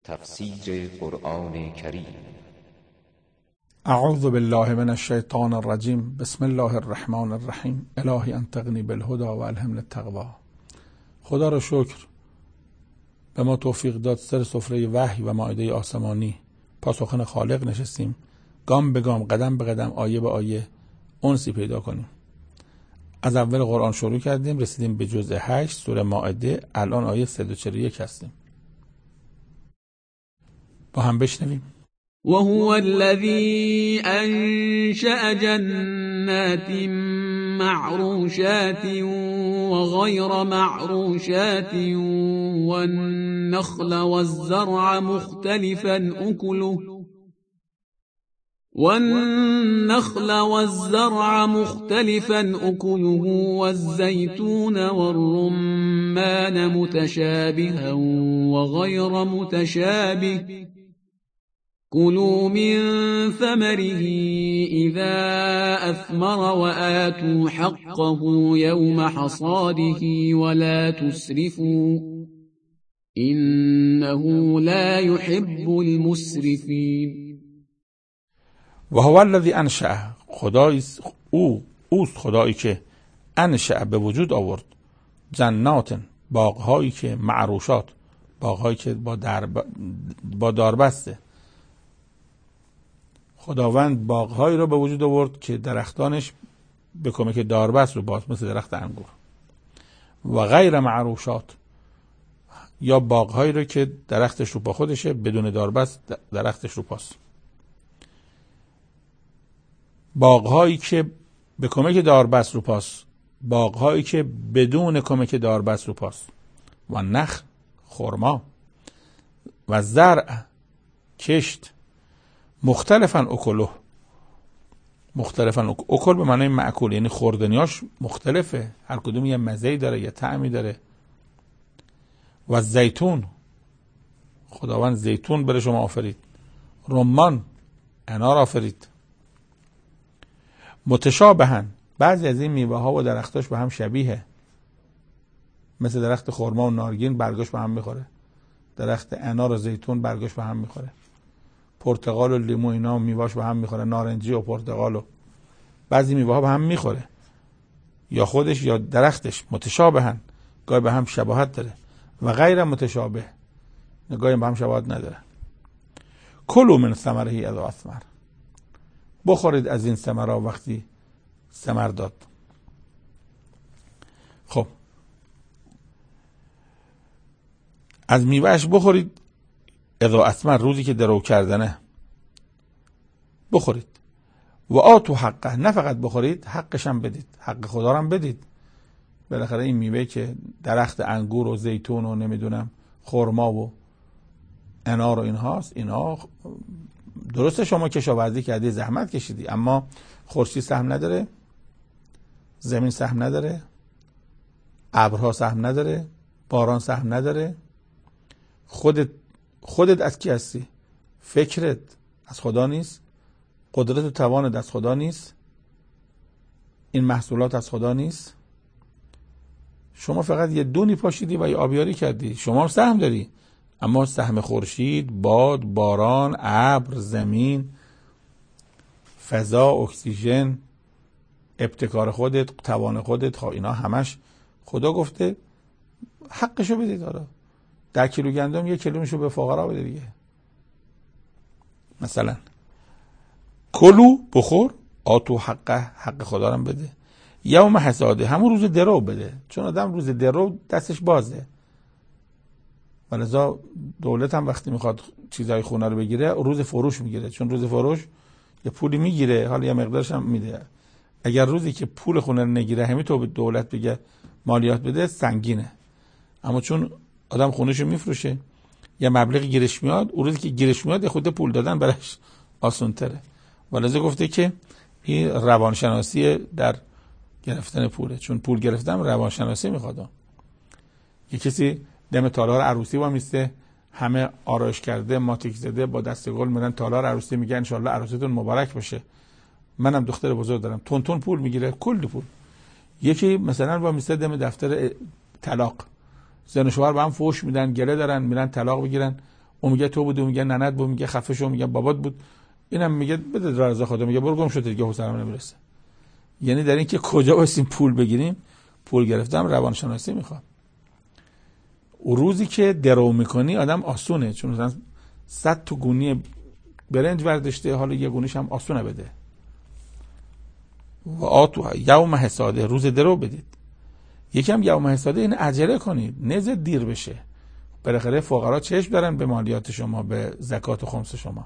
تفسیر قرآن کریم. اعوذ بالله من الشیطان الرجیم. بسم الله الرحمن الرحیم. الهی انطقنی بالهدى و الهمنی التقوی. خدا را شکر به ما توفیق داد سر سفره وحی و مائده آسمانی پاسخن خالق نشستیم، گام به گام، قدم به قدم، آیه به آیه انسی پیدا کنیم. از اول قرآن شروع کردیم، رسیدیم به جزء 8 سوره مائده. الان آیه 141 هستیم. با هم بشنویم. وهو الذي أنشأ جنات معروشات وغير معروشات والنخل والزرع مختلفا أكله والزيتون والرمان متشابها وغير متشابه كلوا من ثمره إذا أثمر وآتوا حقه يوم حصاده ولا تسرفوا إنه لا يحب المسرفين. و هو الذی انشأ، اوست خدایی که انشأ به وجود آورد، جنات، باغهایی که معروشات، باغهایی که با داربسته. خداوند باغهایی را به وجود آورد که درختانش به کمک داربست رو باز، مثل درخت انگور. و غیر معروشات، یا باغهایی رو که درختش رو پا خودشه، بدون داربست درختش رو پاست. باغهایی که به کمک داربست رو پاست، باغهایی که بدون کمک داربست رو پاست. و نخل، خرما. و زرع، کشت. مختلفاً اکله، اکل به معنی معکول، یعنی خوردنیاش مختلفه، هر کدوم یه مزه‌ای داره، یه طعمی داره. و زیتون، خداوند زیتون برای شما آفرید. رمان، انار آفرید. متشابهن، بعضی از این میوه ها و درختاش به هم شبیه، مثل درخت خرما و نارگین برگاش به هم میخوره، درخت انار و زیتون برگاش به هم میخوره، پرتقال و لیمو اینا میواش به هم میخوره، نارنجی و پرتقال و بعضی میوه ها به هم میخوره، یا خودش یا درختش. متشابهن، گاهی به هم شباهت داره. و غیر متشابه، گاهی به هم شباهت نداره. کلوا من ثمره اذا اثمر، بخورید از این ثمره وقتی ثمر داد. خب از میوهش بخورید، اذا اثمر، روزی که درو کردنه بخورید. و آتوا حقه، نه فقط بخورید، حقش هم بدید، حق خدا هم بدید. بالاخره این میوه که درخت انگور و زیتون و نمیدونم خرما و انار و اینهاست، اینا درسته شما کشاورزی کردی، زحمت کشیدی، اما خورشید سهم نداره، زمین سهم نداره، ابرها سهم نداره، باران سهم نداره. خودت از کی هستی؟ فکرت از خدا نیست؟ قدرت و توانت از خدا نیست؟ این محصولات از خدا نیست؟ شما فقط یه دونی پاشیدی و یه آبیاری کردی، شما هم سهم داری، اما سهم خورشید، باد، باران، ابر، زمین، فضا، اکسیژن، ابتکار خودت، توان خودت، اینا همش خدا گفته حقشو بدید. حالا 10 کیلو گندم 1 کیلومشو به فقرا بده دیگه. مثلا کلو، بخور. آتوا حقه، حق خدا رو بده. یوم حصاده، همون روز درو بده، چون آدم روز درو دستش بازه. ولذا دولت هم وقتی میخواد چیزای خونه رو بگیره روز فروش میگیره، چون روز فروش یه پولی میگیره، حالا یه مقدارش هم میده. اگر روزی که پول خونه رو نگیره همینطور به دولت بگه مالیات بده، سنگینه. اما چون آدم خونهشو میفروشه یه مبلغی گیرش میاد، اون روزی که گیرش میاد خود پول دادن براش آسان تره. ولذا گفته که این روانشناسی در گرفتن پوله، چون پول گرفتن روانشناسی میخواد. یه کسی دم تالار عروسی با میسته، همه آرایش کرده، ماتیک زده، با دست گل میرن تالار عروسی، میگن ان شاءالله عروسیتون مبارک بشه. منم دختر بزرگ دارم، تون پول میگیره، کل پول. یکی مثلا با میسته دم دفتر طلاق، زن و شوهر با هم فوش میدن، گله دارن، میرن طلاق بگیرن. اون میگه تو بود، اون میگه ننت بود، میگه خفه شو، میگه بابات بود، اینم میگه بده رضا خدا، میگه برو گم شو دیگه حوصله‌ام نمیرسه. یعنی در این که کجا واسیم پول بگیریم، پول گرفتم روانشناسی میخواد. و روزی که درو میکنی آدم آسونه، چون مثلا 100 تا گونی برنج برداشته، حالا یه گونیش هم آسونه بده. و آتو یوم حساده، روز درو بدید. یکم یوم حساده این عجله کنید، نذار دیر بشه. بالاخره فقرا چشم دارن به مالیات شما، به زکات و خمس شما.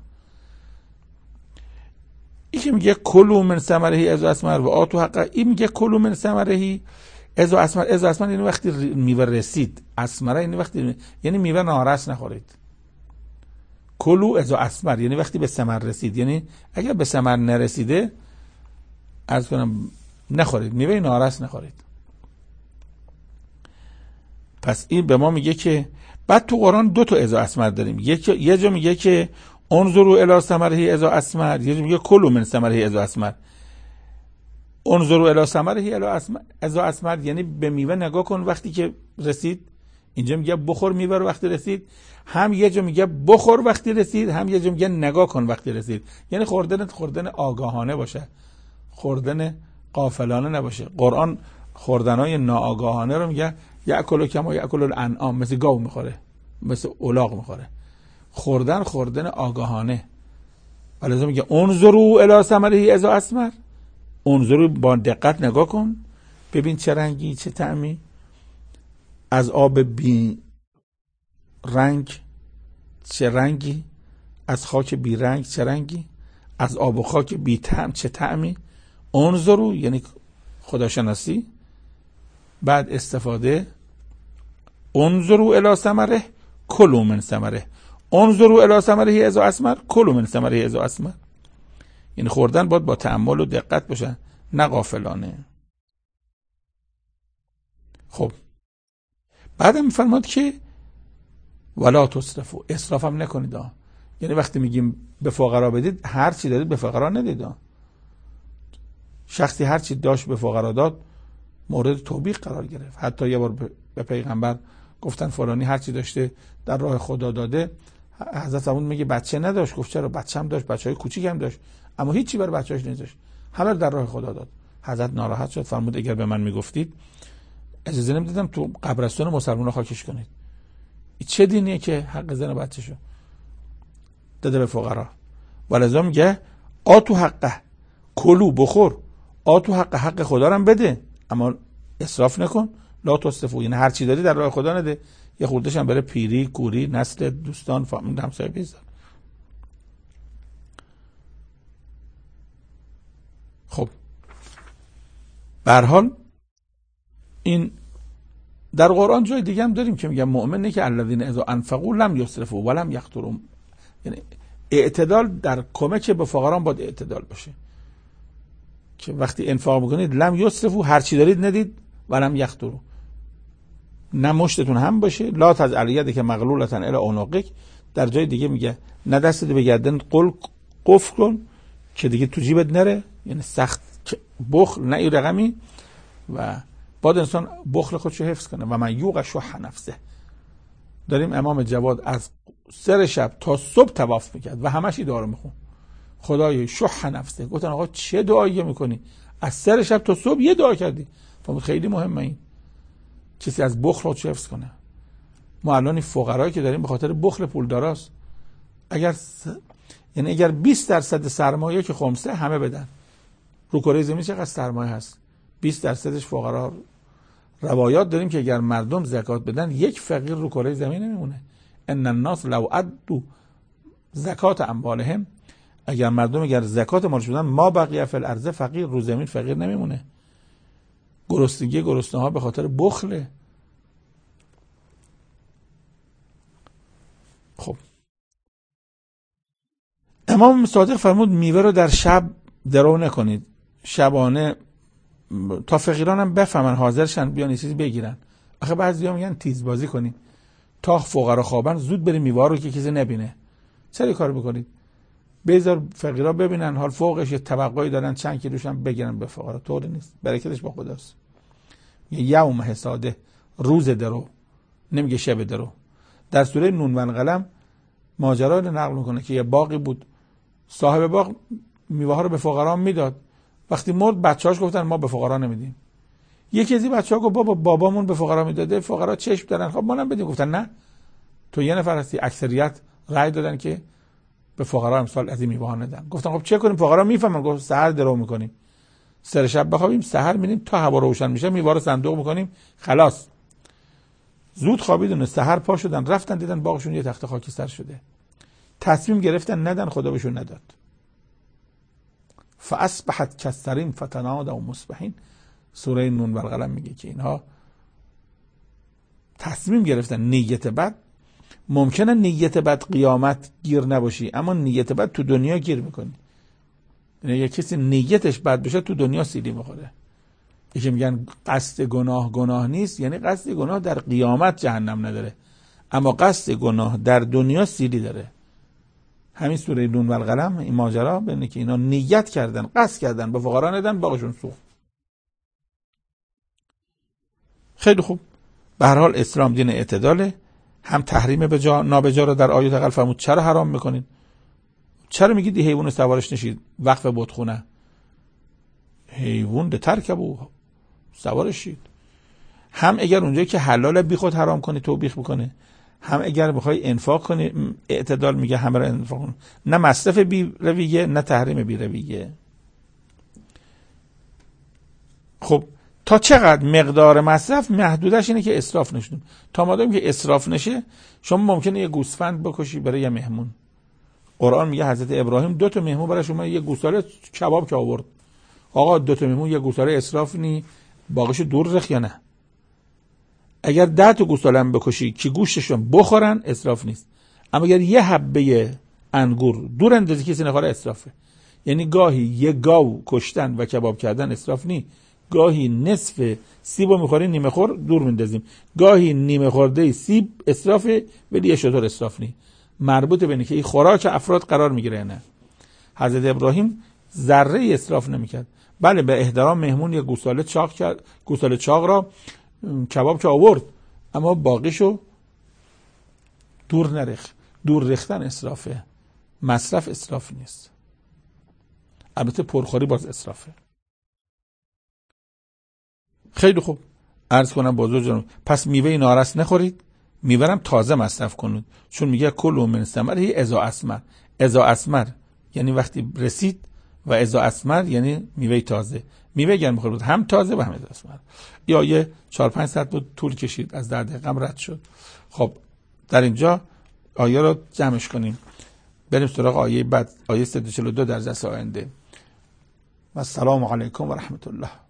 این که میگه کلوا من ثمره اذا اثمر و آتوا حقه، این میگه کلوا من ثمره اذا اثمر. اذا اثمر یعنی وقتی میوه رسید، اثمره یعنی وقتی، یعنی میوه نارس نخورید. کلوا اذا اثمر یعنی وقتی به ثمر رسید، یعنی اگر به ثمر نرسیده عرض کنم نخورید، میوه نارس نخورید. پس این به ما میگه که بعد تو قرآن 2 تا اذا اثمر داریم. یه جا میگه که انظروا الی ثمره اذا اثمر، یه جا میگه کلوا من ثمره اذا اثمر. انظروا الی ثمره اذا اثمر یعنی به میوه نگاه کن وقتی که رسید. اینجا میگه بخور میوه رو وقتی رسید. هم یه جا میگه بخور وقتی رسید، هم یه جا میگه نگاه کن وقتی رسید. یعنی خوردن آگاهانه باشه، خوردن غافلانه نباشه. قرآن خوردنای ناآگاهانه رو میگه یاکل کما یاکل الانعام، مثل گاو میخوره، مثل الاغ میخوره. خوردن آگاهانه. ولذا میگه انظروا الی ثمره اذا اثمر. انظروا با دقت نگاه کن، ببین چه رنگی چه طعمی. از آب بی رنگ چه رنگی، از خاک بی رنگ چه رنگی، از آب و خاک بی طعم چه طعمی. انظروا یعنی خداشناسی، بعد استفاده. انظروا الی ثمره کلوا من ثمره. انظروا الی ثمره اذا اثمر کلوا من ثمره اذا اثمر. یعنی خوردن باید با تأمل و دقت باشه، نه غافلانه. خب بعدم میفرماد که ولا تسرفوا، اسراف هم نکنید. یعنی وقتی میگیم به فقرا بدید، هر چی دادید به فقرا ندید. شخصی هر چی داشت به فقرا داد، مورد توبیخ قرار گرفت. حتی یه بار به پیغمبر گفتن فلانی هر چی داشته در راه خدا داده. حضرت عمود میگه بچه نداشت. گفت چرا؟ بچه هم داشت، بچهای کوچیک هم داشت، اما هیچی برای بچه‌اش نذاشت، همه در راه خدا داد. حضرت ناراحت شد، فرمود اگر به من میگفتید اجازه نمیدادم تو قبرستون مسلمان‌ها خاکش کنید. این چه دینیه که حق زن و بچه‌شو داده به فقرا؟ ولذا میگه آتو حقه، کلو بخور، آتو حقه، حق خدا رو هم بده، اما اسراف نکن. لا تسرفوا یعنی هر چی داری در راه خدا نده، یه خوردش هم بره پیری کوری نسل دوستان فامیل همسایه بیزار. خب به هر حال این در قرآن جای دیگه هم داریم که میگن مؤمنه که الذین اذا انفقوا لم یسرفوا ولم یقتروا. یعنی اعتدال در کمک به فقران باید اعتدال باشه، که وقتی انفاق میکنید لم یسرفوا، هر چی دارید ندید، ولم یقتروا، نه مشتتون هم باشه. لا تجعل یدک مغلولة الی عنقک. در جای دیگه میگه نه دستت به گردن قفل کن که دیگه تو جیبت نره، یعنی سخت بخل نه این رقمی. و باید انسان بخل خودشو حفظ کنه. و من یوق شح نفسه. داریم امام جواد از سر شب تا صبح طواف میکرد و همش این دعا رو میخون، خدای شح نفسه. گفتن آقا چه دعایی میکنی؟ از سر شب تا صبح یه دعا کردی. فهمید خیلی مهمه این، کسی از بخل خودشو حفظ کنه. ما الان فقرایی که داریم به خاطر بخل پولداراست. یعنی اگر 20% سرمایه که خمسه همه بدن، رو کره زمین چقدر سرمایه هست؟ 20%ش فقرا. روایات داریم که اگر مردم زکات بدن، یک فقیر رو کره زمین نمیمونه. ان الناس لو ادوا زکات اموالهم، اگر مردم زکات مالش بدن، ما بقیه فی الارض فقیر، رو زمین فقیر نمیمونه. گرسنگی گرسنه ها به خاطر بخله. خب امام صادق فرمود میوه رو در شب درو نکنید، شبانه، تا فقیران هم بفهمن، حاضرشن بیان یه چیزی بگیرن. آخه بعضیا میگن تیزبازی کنید، تا فقرا خوابن زود بریم میوه رو که کسی نبینه. چرا کار میکنید؟ بذار فقیرا ببینن، حال فوقش یه طبقایی دارن چند کیلوش هم بگیرن به فقرا. طور نیست، برکتش با خداست. یوم حساده، روز درو، نمیگه شب درو. در سوره نون و القلم ماجرا رو نقل میکنه که یه باغی بود، صاحب باغ میوه ها رو به فقرا میداد، وقتی مرد بچه‌هاش گفتن ما به فقرا نمیدیم. یکی از این بچه‌ها گفت بابامون به فقرا میداده، فقرا چشم دارن، خب ما هم بدیم. گفتن نه، تو یه نفر هستی، اکثریت رأی دادن که به فقرا امسال از این میوه ها ندن. گفتن خب چه کنیم؟ فقرا میفهمن. گفت سحر درو میکنیم، سر شب بخوابیم، سحر میریم تا هوا روشن میشه میوه رو صندوق میکنیم، خلاص. زود خوابیدن، سحر پا شدن رفتن دیدن باغشون یه تخت خاکستر شده. تصمیم گرفتن ندن، خدا بهشون نداد. فاصبحت کالصریم فتنادوا مصبحین. سوره نون والقلم میگه که اینها تصمیم گرفتن. نیت بد ممکنه نیت بد قیامت گیر نباشی، اما نیت بد تو دنیا گیر میکنی. یعنی یه کسی نیتش بد بشه تو دنیا سیلی میخوره. یکی میگن قصد گناه نیست، یعنی قصد گناه در قیامت جهنم نداره، اما قصد گناه در دنیا سیلی داره. همین سوره نون والقلم این ماجرا بینه که اینا نیت کردن، قصد کردن، به فقرا ندن، باغشون سوخت. خیلی خوب. به هر حال اسلام دین اعتداله. هم تحریم نابجا رو در آیات اقل فرمود. چرا حرام میکنین؟ چرا میگید حیوان سوارش نشید وقف بتخونه؟ حیوان ده ترکبو، سوارش شید. هم اگر اونجایی که حلاله بی خود حرام کنی توبیخ بکنه، هم اگر بخوای انفاق کنی اعتدال میگه همه رو انفاق کن. نه مصرف بی رویه، نه تحریم بی رویه. خب تا چقدر مقدار مصرف؟ محدودش اینه که اسراف نشون. تا مادامی که اسراف نشه، شما ممکنه یه گوسفند بکشی برای یه مهمون. قرآن میگه حضرت ابراهیم 2 تا مهمون براش اومد، یه گوساله کباب که آورد. آقا 2 تا مهمون یه گوساله اسراف نی؟ باقیش دور رخ یا نه؟ اگر 10 تا گوساله هم بکشی که گوشتشون بخورن اسراف نیست، اما اگر یه حبه انگور دور اندازی کسی نخوره اسرافه. یعنی گاهی یه گاو کشتن و کباب کردن اسراف نی، گاهی نصف سیبو میخوریم نیمه خور دور میندازیم، گاهی نیمه خورده سیب اسرافه ولی یه شطور اسراف نی. مربوط به اینه که این خوراک افراد قرار میگیره. نه، حضرت ابراهیم ذره اسراف نمیکرد. بله به احترام مهمون یه گوساله چاق کرد، گوساله چاق را کباب که آورد، اما باقیشو دور نرخ. دور رختن اسرافه، مصرف اسراف نیست. البته پرخوری باز اسرافه. خیلی خوب. عرض کنم بازو جناب، پس میوه نارس نخورید، میوه تازه مصرف کنید، چون میگه کلوا من ثمره اذا اثمر. اذا اثمر یعنی وقتی رسید، و اذا اثمر یعنی میوه تازه. میوه گرم میخورید هم تازه و هم اذا اثمر. یا یه 4-5 ساعت بود طول کشید، از 10 دقیقه رد شد. خب در اینجا آیه رو جمعش کنیم، بریم سراغ آیه بعد، آیه 142 در جلسه آینده. و السلام علیکم و رحمت الله.